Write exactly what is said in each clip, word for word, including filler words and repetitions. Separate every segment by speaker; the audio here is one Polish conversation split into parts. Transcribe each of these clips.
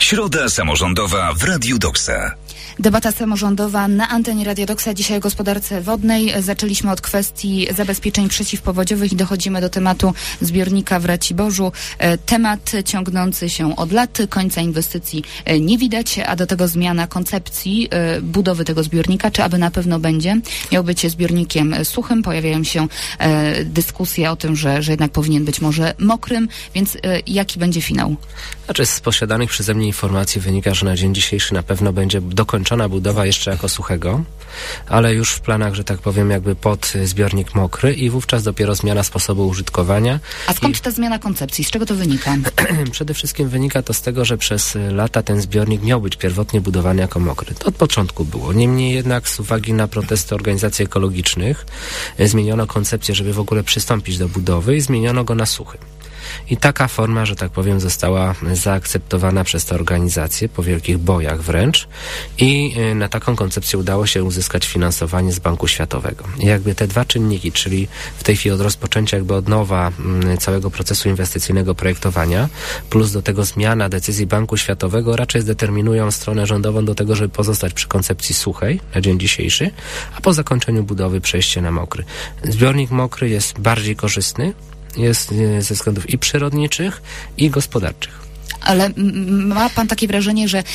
Speaker 1: Środa samorządowa w Radiu Doksa.
Speaker 2: Debata samorządowa na antenie Radia Doksa. Dzisiaj o gospodarce wodnej. Zaczęliśmy od kwestii zabezpieczeń przeciwpowodziowych i dochodzimy do tematu zbiornika w Raciborzu. Temat ciągnący się od lat. Końca inwestycji nie widać, a do tego zmiana koncepcji budowy tego zbiornika. Czy aby na pewno będzie? Miał być zbiornikiem suchym. Pojawiają się dyskusje o tym, że, że jednak powinien być może mokrym. Więc jaki będzie finał?
Speaker 3: Znaczy z posiadanych przeze mnie informacji wynika, że na dzień dzisiejszy na pewno będzie dokończona budowa jeszcze jako suchego, ale już w planach, że tak powiem, jakby pod zbiornik mokry i wówczas dopiero zmiana sposobu użytkowania.
Speaker 2: A skąd
Speaker 3: I...
Speaker 2: ta zmiana koncepcji? Z czego to wynika?
Speaker 3: Przede wszystkim wynika to z tego, że przez lata ten zbiornik miał być pierwotnie budowany jako mokry. To od początku było. Niemniej jednak z uwagi na protesty organizacji ekologicznych zmieniono koncepcję, żeby w ogóle przystąpić do budowy i zmieniono go na suchy. I taka forma, że tak powiem, została zaakceptowana przez te organizacje po wielkich bojach wręcz i na taką koncepcję udało się uzyskać finansowanie z Banku Światowego. I jakby te dwa czynniki, czyli w tej chwili od rozpoczęcia jakby od nowa m, całego procesu inwestycyjnego projektowania, plus do tego zmiana decyzji Banku Światowego raczej zdeterminują stronę rządową do tego, żeby pozostać przy koncepcji suchej na dzień dzisiejszy, a po zakończeniu budowy przejście na mokry. Zbiornik mokry jest bardziej korzystny, jest ze względów i przyrodniczych, i gospodarczych.
Speaker 2: Ale m- ma pan takie wrażenie, że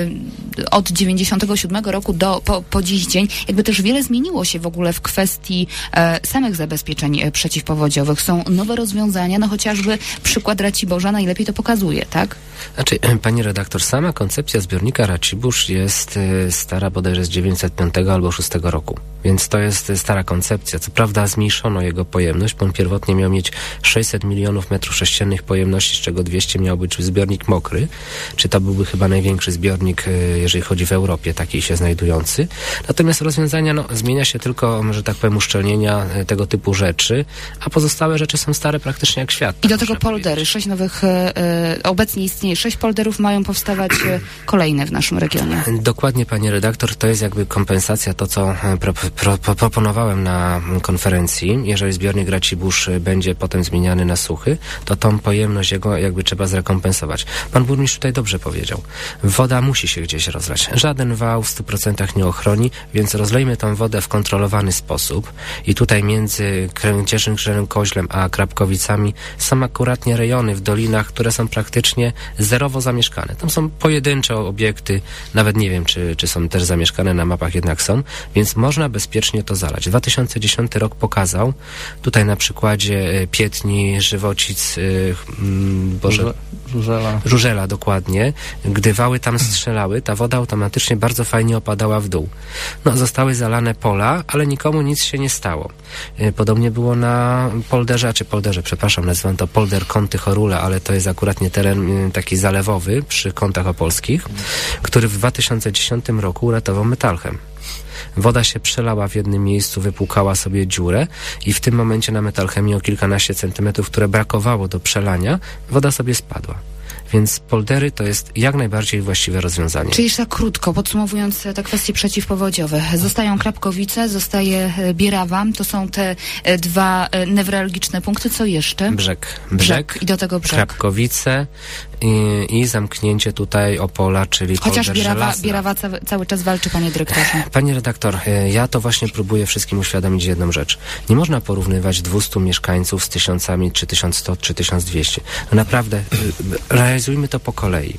Speaker 2: y, od dziewięćdziesiątego siódmego roku do, po, po dziś dzień jakby też wiele zmieniło się w ogóle w kwestii e, samych zabezpieczeń e, przeciwpowodziowych. Są nowe rozwiązania, no chociażby przykład Raciborza najlepiej to pokazuje, tak?
Speaker 3: Znaczy, pani redaktor, sama koncepcja zbiornika Racibórz jest y, stara bodajże z dziewięćset piątego albo szóstego roku. Więc to jest stara koncepcja. Co prawda zmniejszono jego pojemność, bo on pierwotnie miał mieć sześćset milionów metrów sześciennych pojemności, z czego dwieście miał być zbiornik mokry. Czy to byłby chyba największy zbiornik, jeżeli chodzi w Europie, taki się znajdujący. Natomiast rozwiązania, no, zmienia się tylko, że tak powiem, uszczelnienia tego typu rzeczy, a pozostałe rzeczy są stare praktycznie jak świat.
Speaker 2: I do tego poldery. Powiedzieć. Sześć nowych, e, obecnie istnieje sześć polderów, mają powstawać e, kolejne w naszym regionie.
Speaker 3: Dokładnie, pani redaktor, to jest jakby kompensacja, to co pro, pro, pro, proponowałem na konferencji. Jeżeli zbiornik Racibórz będzie potem zmieniany na suchy, to tą pojemność jego jakby trzeba zrekompensować. Pan burmistrz tutaj dobrze powiedział. Woda musi się gdzieś rozlać. Żaden wał w stu procentach nie ochroni, więc rozlejmy tą wodę w kontrolowany sposób. I tutaj między Cieszyn Koźlem a Krapkowicami są akuratnie rejony w dolinach, które są praktycznie zerowo zamieszkane. Tam są pojedyncze obiekty, nawet nie wiem, czy, czy są też zamieszkane, na mapach jednak są, więc można bezpiecznie to zalać. dwa tysiące dziesiąty rok pokazał, tutaj na przykładzie Pietni, Żywocic, yy, Boże...
Speaker 4: Żużela.
Speaker 3: Żużela, dokładnie. Gdy wały tam strzelały, ta woda automatycznie bardzo fajnie opadała w dół. No, zostały zalane pola, ale nikomu nic się nie stało. Podobnie było na polderze, czy polderze, przepraszam, nazywam to polder Kąty Chorula, ale to jest akuratnie teren taki zalewowy przy Kątach Opolskich, który w dwa tysiące dziesiątym roku uratował Metalchem. Woda się przelała w jednym miejscu, wypłukała sobie dziurę i w tym momencie na Metalchemii o kilkanaście centymetrów, które brakowało do przelania, woda sobie spadła. Więc poldery to jest jak najbardziej właściwe rozwiązanie.
Speaker 2: Czyli jeszcze tak krótko, podsumowując te kwestie przeciwpowodziowe. Zostają Krapkowice, zostaje Bierawa. To są te dwa newralgiczne punkty. Co jeszcze?
Speaker 3: Brzeg. Brzeg.
Speaker 2: Brzeg. I do tego Brzeg.
Speaker 3: Krapkowice i, i zamknięcie tutaj Opola, czyli
Speaker 2: Chociaż
Speaker 3: polder
Speaker 2: Bierawa,
Speaker 3: żelazna.
Speaker 2: Bierawa cały, cały czas walczy, panie dyrektorze.
Speaker 3: Panie redaktor, ja to właśnie próbuję wszystkim uświadomić jedną rzecz. Nie można porównywać dwustu mieszkańców z tysiącami, czy tysiąc sto, czy tysiąc dwieście. No naprawdę, realizujmy to po kolei.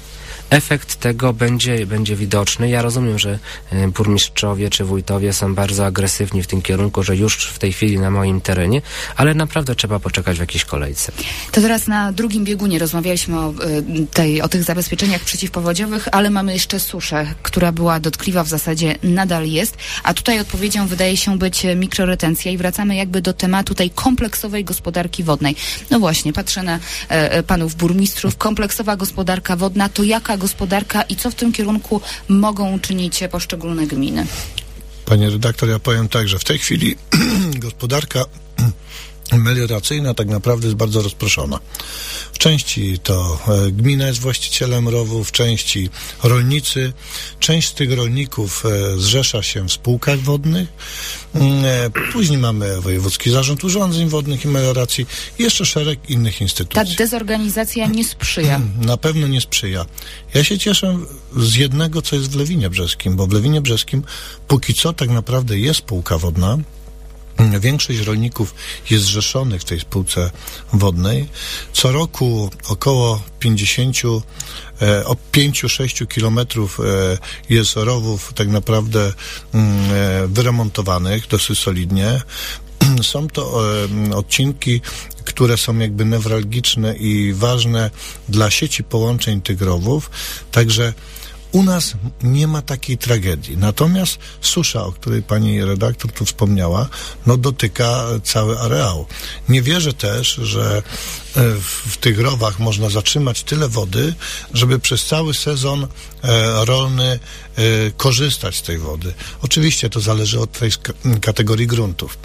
Speaker 3: Efekt tego będzie, będzie widoczny. Ja rozumiem, że y, burmistrzowie czy wójtowie są bardzo agresywni w tym kierunku, że już w tej chwili na moim terenie, ale naprawdę trzeba poczekać w jakiejś kolejce.
Speaker 2: To teraz na drugim biegunie rozmawialiśmy o, y, tej, o tych zabezpieczeniach przeciwpowodziowych, ale mamy jeszcze suszę, która była dotkliwa, w zasadzie nadal jest, a tutaj odpowiedzią wydaje się być mikroretencja i wracamy jakby do tematu tej kompleksowej gospodarki wodnej. No właśnie, patrzę na e, panów burmistrzów. Kompleksowa gospodarka wodna to jaka gospodarka i co w tym kierunku mogą czynić poszczególne gminy?
Speaker 4: Panie redaktor, ja powiem tak, że w tej chwili gospodarka melioracyjna tak naprawdę jest bardzo rozproszona. W części to e, gmina jest właścicielem rowów, w części rolnicy. Część z tych rolników e, zrzesza się w spółkach wodnych. E, później mamy Wojewódzki Zarząd Urządzeń Wodnych i Melioracji i jeszcze szereg innych instytucji.
Speaker 2: Ta dezorganizacja nie sprzyja.
Speaker 4: Na pewno nie sprzyja. Ja się cieszę z jednego, co jest w Lewinie Brzeskim, bo w Lewinie Brzeskim póki co tak naprawdę jest spółka wodna. Większość rolników jest zrzeszonych w tej spółce wodnej. Co roku około pięćdziesięciu, e, o pięciu sześciu kilometrów e, jest rowów tak naprawdę mm, e, wyremontowanych dosyć solidnie. Są to e, odcinki, które są jakby newralgiczne i ważne dla sieci połączeń tych rowów. Także u nas nie ma takiej tragedii. Natomiast susza, o której pani redaktor tu wspomniała, no dotyka cały areał. Nie wierzę też, że w, w tych rowach można zatrzymać tyle wody, żeby przez cały sezon e, rolny e, korzystać z tej wody. Oczywiście to zależy od tej sk- kategorii gruntów.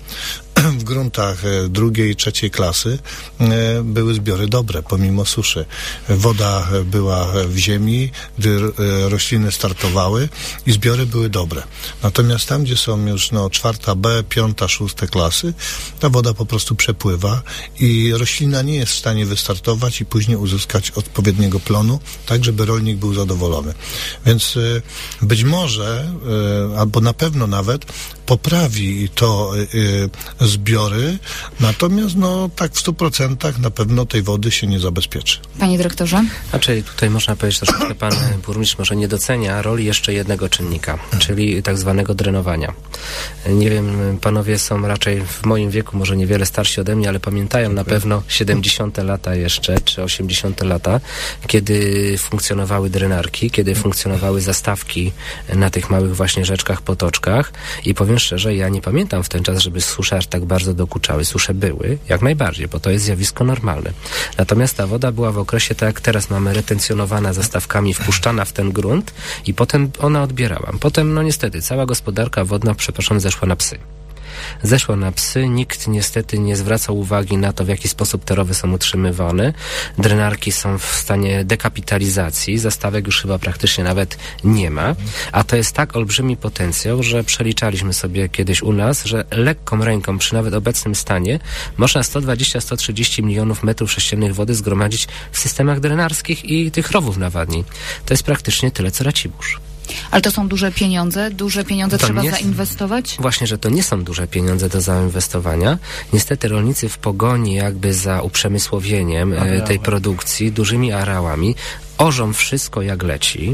Speaker 4: W gruntach e, drugiej, trzeciej klasy e, były zbiory dobre, pomimo suszy. Woda była w ziemi, gdy e, rośliny startowały i zbiory były dobre. Natomiast tam, gdzie są już no, czwarta B, piąta, szóste klasy, ta woda po prostu przepływa i roślina nie jest w stanie wystartować i później uzyskać odpowiedniego plonu, tak żeby rolnik był zadowolony. Więc e, być może, e, albo na pewno nawet, poprawi to e, zbiory, natomiast no tak w stu procentach na pewno tej wody się nie zabezpieczy.
Speaker 2: Panie dyrektorze?
Speaker 3: Znaczy tutaj można powiedzieć troszeczkę, pan burmistrz może nie docenia roli jeszcze jednego czynnika, czyli tak zwanego drenowania. Nie wiem, panowie są raczej w moim wieku, może niewiele starsi ode mnie, ale pamiętają na pewno siedemdziesiąte lata jeszcze, czy osiemdziesiąte lata, kiedy funkcjonowały drenarki, kiedy funkcjonowały zastawki na tych małych właśnie rzeczkach, potoczkach i powiem szczerze, ja nie pamiętam w ten czas, żeby susze aż tak bardzo dokuczały. Susze były, jak najbardziej, bo to jest zjawisko normalne. Natomiast ta woda była w okresie, tak jak teraz mamy, retencjonowana zastawkami, wpuszczana w ten grunt i potem ona odbierała. Potem, no niestety, cała gospodarka wodna, przepraszam, zeszła na psy. Zeszło na psy, nikt niestety nie zwracał uwagi na to, w jaki sposób te rowy są utrzymywane. Drenarki są w stanie dekapitalizacji, zastawek już chyba praktycznie nawet nie ma, a to jest tak olbrzymi potencjał, że przeliczaliśmy sobie kiedyś u nas, że lekką ręką przy nawet obecnym stanie można sto dwadzieścia do stu trzydziestu milionów metrów sześciennych wody zgromadzić w systemach drenarskich i tych rowów nawadni. To jest praktycznie tyle, co Racibórz.
Speaker 2: Ale to są duże pieniądze? Duże pieniądze
Speaker 3: to
Speaker 2: trzeba
Speaker 3: nie,
Speaker 2: zainwestować?
Speaker 3: Właśnie, że to nie są duże pieniądze do zainwestowania. Niestety rolnicy w pogoni jakby za uprzemysłowieniem e, tej produkcji, dużymi areałami, orzą wszystko jak leci.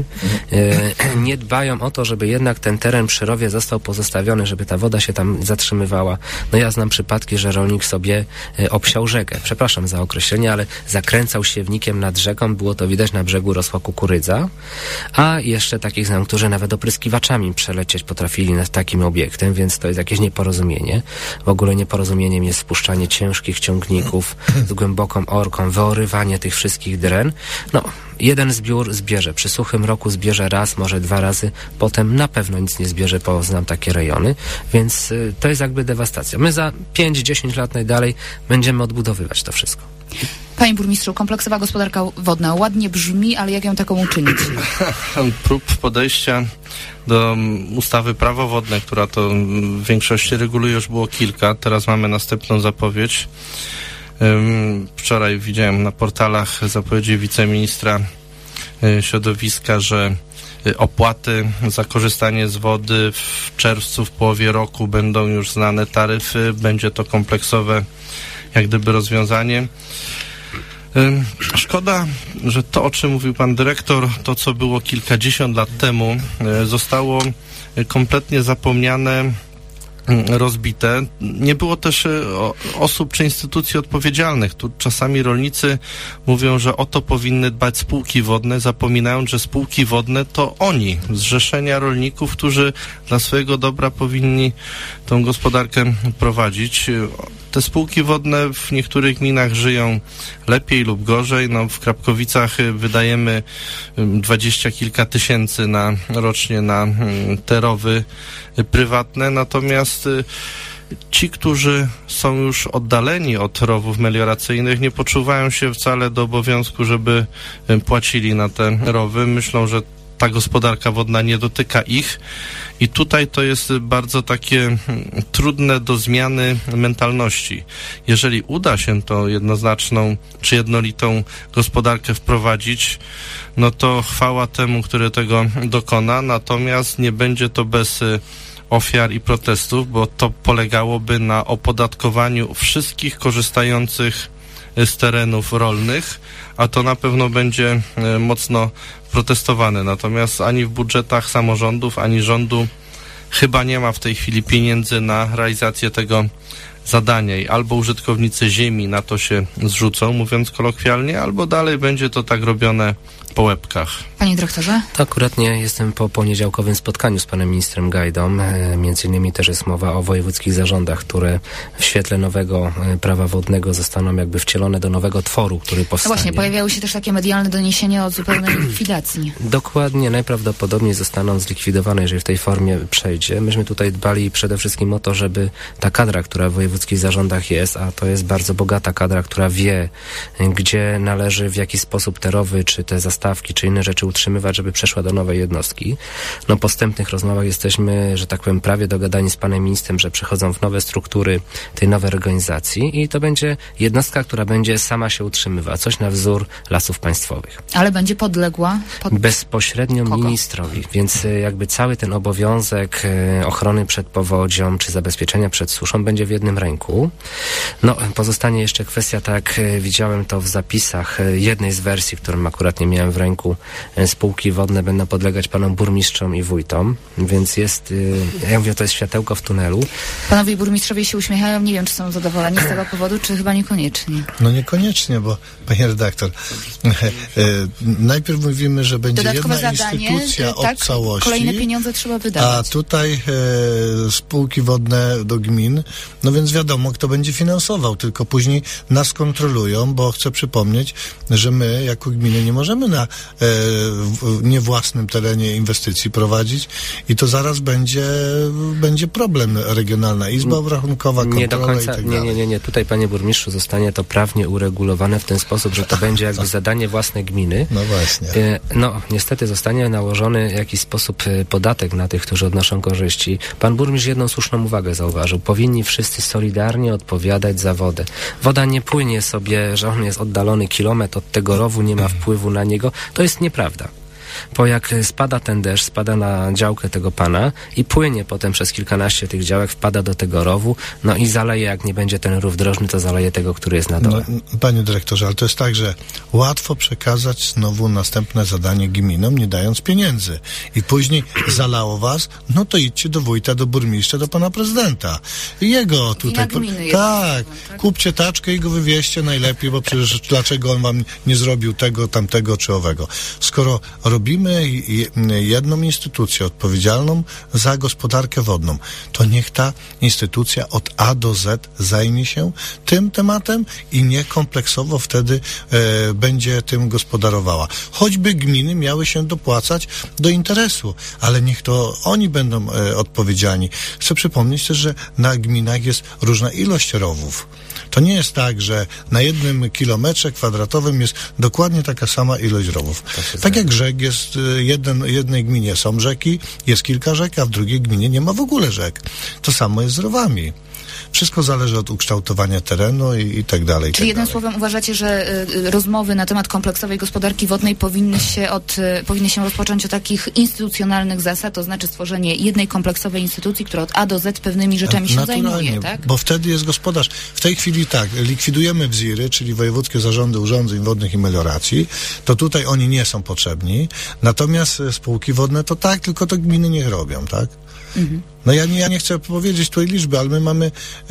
Speaker 3: E, nie dbają o to, żeby jednak ten teren przy rowie został pozostawiony, żeby ta woda się tam zatrzymywała. No ja znam przypadki, że rolnik sobie e, obsiał rzekę. Przepraszam za określenie, ale zakręcał siewnikiem nad rzeką. Było to widać, na brzegu rosła kukurydza. A jeszcze takich znam, którzy nawet opryskiwaczami przelecieć potrafili nad takim obiektem, więc to jest jakieś nieporozumienie. W ogóle nieporozumieniem jest wpuszczanie ciężkich ciągników z głęboką orką, wyorywanie tych wszystkich dren. No, jeden zbiór zbierze. Przy suchym roku zbierze raz, może dwa razy. Potem na pewno nic nie zbierze, bo znam takie rejony. Więc y, to jest jakby dewastacja. My za pięć dziesięć lat najdalej będziemy odbudowywać to wszystko.
Speaker 2: Panie burmistrzu, kompleksowa gospodarka wodna ładnie brzmi, ale jak ją taką uczynić?
Speaker 5: Prób podejścia do ustawy Prawo Wodne, która to w większości reguluje, już było kilka. Teraz mamy następną zapowiedź. Wczoraj widziałem na portalach zapowiedzi wiceministra środowiska, że opłaty za korzystanie z wody w czerwcu, w połowie roku będą już znane taryfy. Będzie to kompleksowe jak gdyby rozwiązanie. Szkoda, że to, o czym mówił pan dyrektor, to co było kilkadziesiąt lat temu, zostało kompletnie zapomniane, rozbite. Nie było też osób czy instytucji odpowiedzialnych. Tu czasami rolnicy mówią, że o to powinny dbać spółki wodne, zapominając, że spółki wodne to oni, zrzeszenia rolników, którzy dla swojego dobra powinni tą gospodarkę prowadzić. Te spółki wodne w niektórych gminach żyją lepiej lub gorzej. No, w Krapkowicach wydajemy dwadzieścia kilka tysięcy na, rocznie na te rowy prywatne, natomiast ci, którzy są już oddaleni od rowów melioracyjnych, nie poczuwają się wcale do obowiązku, żeby płacili na te rowy. Myślą, że ta gospodarka wodna nie dotyka ich i tutaj to jest bardzo takie trudne do zmiany mentalności. Jeżeli uda się tą jednoznaczną czy jednolitą gospodarkę wprowadzić, no to chwała temu, który tego dokona, natomiast nie będzie to bez ofiar i protestów, bo to polegałoby na opodatkowaniu wszystkich korzystających z terenów rolnych, a to na pewno będzie mocno protestowane. Natomiast ani w budżetach samorządów, ani rządu chyba nie ma w tej chwili pieniędzy na realizację tego zadania i albo użytkownicy ziemi na to się zrzucą, mówiąc kolokwialnie, albo dalej będzie to tak robione po łebkach.
Speaker 2: Panie dyrektorze?
Speaker 3: To akurat nie jestem po poniedziałkowym spotkaniu z panem ministrem Gajdą. E, między innymi też jest mowa o wojewódzkich zarządach, które w świetle nowego e, prawa wodnego zostaną jakby wcielone do nowego tworu, który powstanie.
Speaker 2: No właśnie, pojawiały się też takie medialne doniesienia o zupełnej likwidacji.
Speaker 3: Dokładnie, najprawdopodobniej zostaną zlikwidowane, jeżeli w tej formie przejdzie. Myśmy tutaj dbali przede wszystkim o to, żeby ta kadra, która w wojewódzkich zarządach jest, a to jest bardzo bogata kadra, która wie, gdzie należy, w jaki sposób te rowy, czy te zastawki, czy inne rzeczy utrzymywać, żeby przeszła do nowej jednostki. No po wstępnych rozmowach jesteśmy, że tak powiem, prawie dogadani z panem ministrem, że przechodzą w nowe struktury tej nowej organizacji i to będzie jednostka, która będzie sama się utrzymywała. Coś na wzór Lasów Państwowych.
Speaker 2: Ale będzie podległa? Pod...
Speaker 3: Bezpośrednio
Speaker 2: Kogo?
Speaker 3: ministrowi, więc jakby cały ten obowiązek ochrony przed powodzią, czy zabezpieczenia przed suszą będzie w jednym ręku. No, pozostanie jeszcze kwestia, tak jak widziałem to w zapisach jednej z wersji, którą akurat nie miałem w ręku, spółki wodne będą podlegać panom burmistrzom i wójtom, więc jest, ja mówię, to jest światełko w tunelu.
Speaker 2: Panowie burmistrzowie się uśmiechają, nie wiem, czy są zadowoleni z tego powodu, czy chyba niekoniecznie.
Speaker 4: No niekoniecznie, bo panie redaktor, e, najpierw mówimy, że będzie
Speaker 2: dodatkowe
Speaker 4: jedna
Speaker 2: zadanie,
Speaker 4: instytucja
Speaker 2: tak,
Speaker 4: od całości.
Speaker 2: Kolejne pieniądze trzeba wydawać.
Speaker 4: A tutaj e, spółki wodne do gmin, no więc wiadomo, kto będzie finansował, tylko później nas kontrolują, bo chcę przypomnieć, że my jako gminy nie możemy na e, w, nie własnym terenie inwestycji prowadzić i to zaraz będzie, będzie problem. Regionalna Izba Obrachunkowa, kontrola
Speaker 3: nie do końca,
Speaker 4: i tak
Speaker 3: nie,
Speaker 4: dalej.
Speaker 3: nie, nie, nie. Tutaj, panie burmistrzu, zostanie to prawnie uregulowane w ten sposób, że to będzie jakby zadanie własne gminy.
Speaker 4: No właśnie.
Speaker 3: E, no, niestety zostanie nałożony w jakiś sposób e, podatek na tych, którzy odnoszą korzyści. Pan burmistrz jedną słuszną uwagę zauważył. Powinni wszyscy solidarnie odpowiadać za wodę. Woda nie płynie sobie, że on jest oddalony kilometr od tego rowu, nie ma wpływu na niego. To jest nieprawda. Bo jak spada ten deszcz, spada na działkę tego pana i płynie potem przez kilkanaście tych działek, wpada do tego rowu, no i zaleje, jak nie będzie ten rów drożny, to zaleje tego, który jest na dole.
Speaker 4: No, panie dyrektorze, ale to jest tak, że łatwo przekazać znowu następne zadanie gminom, nie dając pieniędzy. I później zalało was, no to idźcie do wójta, do burmistrza, do pana prezydenta. I jego tutaj...
Speaker 2: Gminy
Speaker 4: tak, tak, kupcie taczkę i go wywieźcie najlepiej, bo przecież dlaczego on wam nie zrobił tego, tamtego czy owego. Skoro robimy jedną instytucję odpowiedzialną za gospodarkę wodną, to niech ta instytucja od A do Z zajmie się tym tematem i niech kompleksowo wtedy e, będzie tym gospodarowała. Choćby gminy miały się dopłacać do interesu, ale niech to oni będą e, odpowiedzialni. Chcę przypomnieć też, że na gminach jest różna ilość rowów. To nie jest tak, że na jednym kilometrze kwadratowym jest dokładnie taka sama ilość rowów. Tak jak rzek jest, jeden, w jednej gminie są rzeki, jest kilka rzek, a w drugiej gminie nie ma w ogóle rzek. To samo jest z rowami. Wszystko zależy od ukształtowania terenu i, i tak dalej.
Speaker 2: Czyli
Speaker 4: tak
Speaker 2: jednym
Speaker 4: dalej.
Speaker 2: słowem uważacie, że y, rozmowy na temat kompleksowej gospodarki wodnej powinny się, od, y, powinny się rozpocząć od takich instytucjonalnych zasad, to znaczy stworzenie jednej kompleksowej instytucji, która od A do Z pewnymi rzeczami się
Speaker 4: Naturalnie,
Speaker 2: zajmuje, tak?
Speaker 4: Bo wtedy jest gospodarz. W tej chwili tak, likwidujemy wziry, czyli wojewódzkie zarządy urządzeń wodnych i melioracji, to tutaj oni nie są potrzebni, natomiast spółki wodne to tak, tylko to gminy niech robią, tak? Mhm. No ja nie, ja nie chcę powiedzieć tej liczby, ale my mamy e,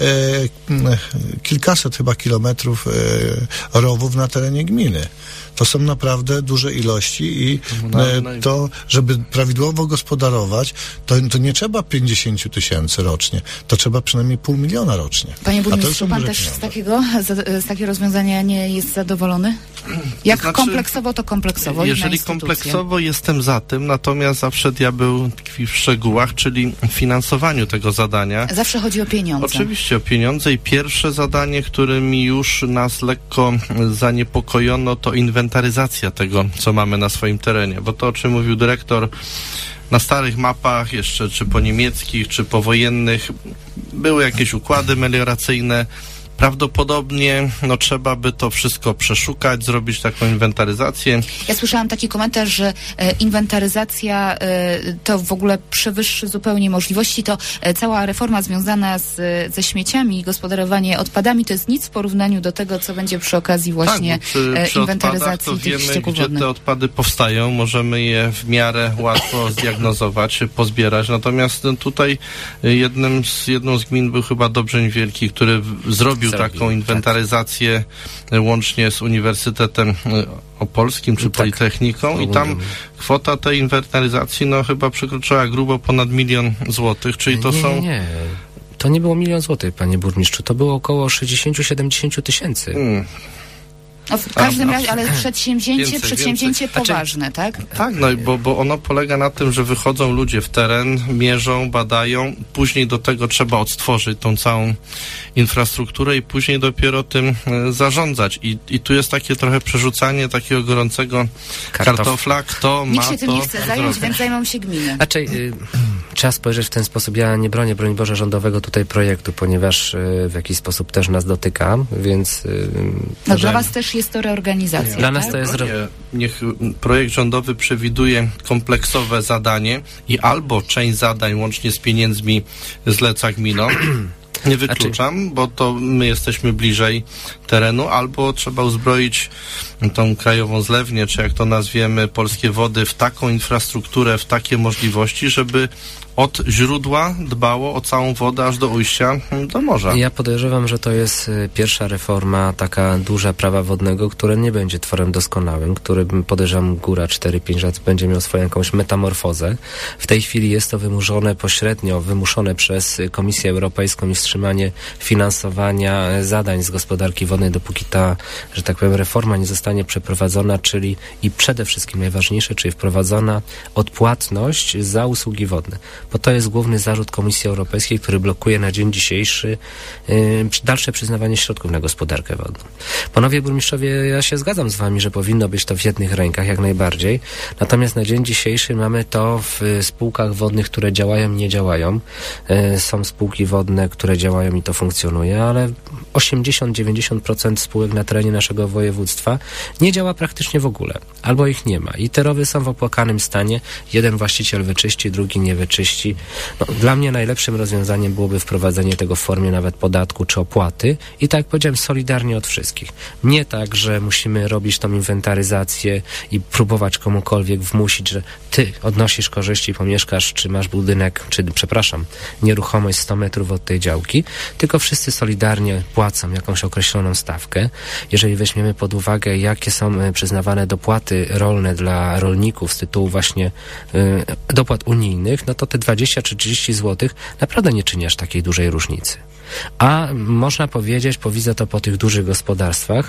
Speaker 4: kilkaset chyba kilometrów e, rowów na terenie gminy. To są naprawdę duże ilości i e, to, żeby prawidłowo gospodarować, to, to nie trzeba pięćdziesiąt tysięcy rocznie, to trzeba przynajmniej pół miliona rocznie.
Speaker 2: Panie burmistrzu, pan
Speaker 4: duże
Speaker 2: też z
Speaker 4: pieniądze.
Speaker 2: takiego, z, z takiego rozwiązania nie jest zadowolony? Jak
Speaker 5: znaczy,
Speaker 2: kompleksowo, to kompleksowo.
Speaker 5: Jeżeli kompleksowo, jestem za tym, natomiast zawsze diabeł tkwi w szczegółach, czyli w finansowaniu tego zadania.
Speaker 2: Zawsze chodzi o pieniądze.
Speaker 5: Oczywiście o pieniądze i pierwsze zadanie, którym już nas lekko zaniepokojono, to inwentaryzacja tego, co mamy na swoim terenie, bo to, o czym mówił dyrektor, na starych mapach jeszcze, czy po niemieckich, czy powojennych, były jakieś układy melioracyjne. Prawdopodobnie no, trzeba by to wszystko przeszukać, zrobić taką inwentaryzację.
Speaker 2: Ja słyszałam taki komentarz, że e, inwentaryzacja e, to w ogóle przewyższy zupełnie możliwości. To e, cała reforma związana z, ze śmieciami i gospodarowanie odpadami to jest nic w porównaniu do tego, co będzie przy okazji właśnie
Speaker 5: tak, przy,
Speaker 2: e,
Speaker 5: przy
Speaker 2: inwentaryzacji
Speaker 5: odpadach, to
Speaker 2: tych
Speaker 5: wiemy,
Speaker 2: ścieków
Speaker 5: gdzie
Speaker 2: wodnych.
Speaker 5: te odpady powstają, możemy je w miarę łatwo zdiagnozować, pozbierać. Natomiast no, tutaj jednym z, jedną z gmin był chyba Dobrzeń Wielki, który w, zrobił Zrobił, taką inwentaryzację tak. łącznie z Uniwersytetem Opolskim czy tak. Politechniką i tam kwota tej inwentaryzacji no chyba przekroczyła grubo ponad milion złotych, czyli to
Speaker 3: nie,
Speaker 5: są...
Speaker 3: Nie, nie. To nie było milion złotych, panie burmistrzu, to było około sześćdziesiąt do siedemdziesięciu tysięcy. Hmm.
Speaker 2: No w każdym razie, ale przedsięwzięcie,
Speaker 5: więcej,
Speaker 2: przedsięwzięcie
Speaker 5: więcej.
Speaker 2: poważne, tak?
Speaker 5: Tak, no bo, bo ono polega na tym, że wychodzą ludzie w teren, mierzą, badają, później do tego trzeba odtworzyć tą całą infrastrukturę i później dopiero tym e, zarządzać. I, I tu jest takie trochę przerzucanie takiego gorącego Kartof. kartofla, kto
Speaker 2: Nikt
Speaker 5: ma
Speaker 2: się tym
Speaker 5: to
Speaker 2: nie chce zająć,
Speaker 5: zrobić.
Speaker 2: więc zajmą się gminy.
Speaker 3: Raczej y, trzeba spojrzeć w ten sposób. Ja nie bronię, broń Boże, rządowego tutaj projektu, ponieważ y, w jakiś sposób też nas dotyka, więc... Y,
Speaker 2: no
Speaker 3: że...
Speaker 2: dla was też jest to reorganizacja.
Speaker 3: Nie, dla nas
Speaker 2: tak?
Speaker 3: to jest...
Speaker 5: Nie, niech projekt rządowy przewiduje kompleksowe zadanie i albo część zadań łącznie z pieniędzmi zleca gminom, nie wykluczam, bo to my jesteśmy bliżej terenu, albo trzeba uzbroić tą krajową zlewnię, czy jak to nazwiemy, Polskie Wody w taką infrastrukturę, w takie możliwości, żeby od źródła dbało o całą wodę aż do ujścia do morza.
Speaker 3: Ja podejrzewam, że to jest pierwsza reforma taka duża prawa wodnego, które nie będzie tworem doskonałym, który podejrzewam góra cztery pięć lat będzie miał swoją jakąś metamorfozę. W tej chwili jest to wymuszone pośrednio, wymuszone przez Komisję Europejską i wstrzymanie finansowania zadań z gospodarki wodnej, dopóki ta, że tak powiem, reforma nie zostanie przeprowadzona, czyli i przede wszystkim najważniejsze, czyli wprowadzona odpłatność za usługi wodne. Bo to jest główny zarzut Komisji Europejskiej, który blokuje na dzień dzisiejszy yy, dalsze przyznawanie środków na gospodarkę wodną. Panowie burmistrzowie, ja się zgadzam z wami, że powinno być to w jednych rękach, jak najbardziej. Natomiast na dzień dzisiejszy mamy to w y, spółkach wodnych, które działają, nie działają. Y, są spółki wodne, które działają i to funkcjonuje, ale osiemdziesiąt do dziewięćdziesięciu procent spółek na terenie naszego województwa nie działa praktycznie w ogóle. Albo ich nie ma. I te rowy są w opłakanym stanie. Jeden właściciel wyczyści, drugi nie wyczyści. No, dla mnie najlepszym rozwiązaniem byłoby wprowadzenie tego w formie nawet podatku czy opłaty i tak jak powiedziałem, solidarnie od wszystkich. Nie tak, że musimy robić tą inwentaryzację i próbować komukolwiek wmusić, że ty odnosisz korzyści, pomieszkasz, czy masz budynek, czy przepraszam, nieruchomość sto metrów od tej działki, tylko wszyscy solidarnie płacą jakąś określoną stawkę. Jeżeli weźmiemy pod uwagę, jakie są przyznawane dopłaty rolne dla rolników z tytułu właśnie y, dopłat unijnych, no to te dwadzieścia czy trzydzieści złotych naprawdę nie czyni aż takiej dużej różnicy. A można powiedzieć, bo widzę to po tych dużych gospodarstwach,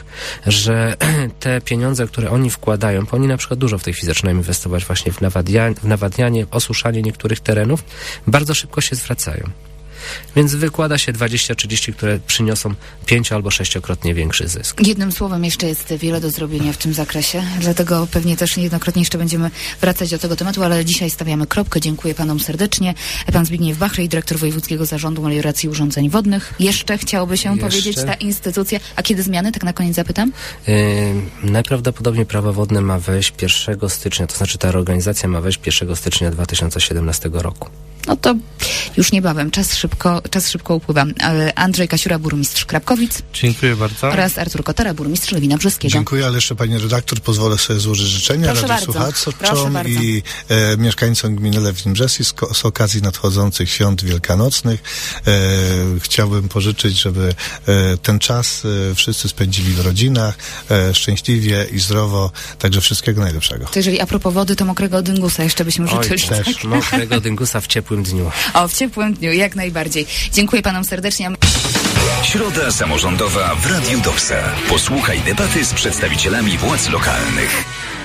Speaker 3: że te pieniądze, które oni wkładają, bo oni na przykład dużo w tej chwili zaczynają inwestować właśnie w nawadnianie, w nawadnianie, osuszanie niektórych terenów, bardzo szybko się zwracają. Więc wykłada się dwadzieścia trzydzieści, które przyniosą pięcio albo sześciokrotnie większy zysk.
Speaker 2: Jednym słowem, jeszcze jest wiele do zrobienia w tym zakresie, dlatego pewnie też niejednokrotnie jeszcze będziemy wracać do tego tematu, ale dzisiaj stawiamy kropkę. Dziękuję panom serdecznie. Pan Zbigniew Bachrej, dyrektor Wojewódzkiego Zarządu Melioracji i Urządzeń Wodnych. Jeszcze chciałoby się jeszcze? powiedzieć ta instytucja. A kiedy zmiany? Tak na koniec zapytam.
Speaker 3: Yy, najprawdopodobniej prawo wodne ma wejść pierwszego stycznia, to znaczy ta reorganizacja ma wejść pierwszego stycznia dwa tysiące siedemnastego roku.
Speaker 2: No to już niebawem. Czas szybko, czas szybko upływa. Andrzej Kasiura, burmistrz Krapkowic.
Speaker 5: Dziękuję bardzo.
Speaker 2: Oraz Artur Kotara, burmistrz Lewina Brzeskiego.
Speaker 4: Dziękuję, ale jeszcze pani redaktor pozwolę sobie złożyć życzenia radiosłuchaczom i e, mieszkańcom gminy Lewin Brzeski z, z okazji nadchodzących świąt wielkanocnych. E, chciałbym pożyczyć, żeby e, ten czas e, wszyscy spędzili w rodzinach, e, szczęśliwie i zdrowo. Także wszystkiego najlepszego.
Speaker 2: To jeżeli a propos wody, to mokrego dyngusa jeszcze byśmy życzyli.
Speaker 3: Oj, też. Mokrego dyngusa w ciepłym dniu.
Speaker 2: O, w ciepłym dniu, jak najbardziej. Dziękuję panom serdecznie.
Speaker 1: Środa samorządowa w Radiu Doksa. Posłuchaj debaty z przedstawicielami władz lokalnych.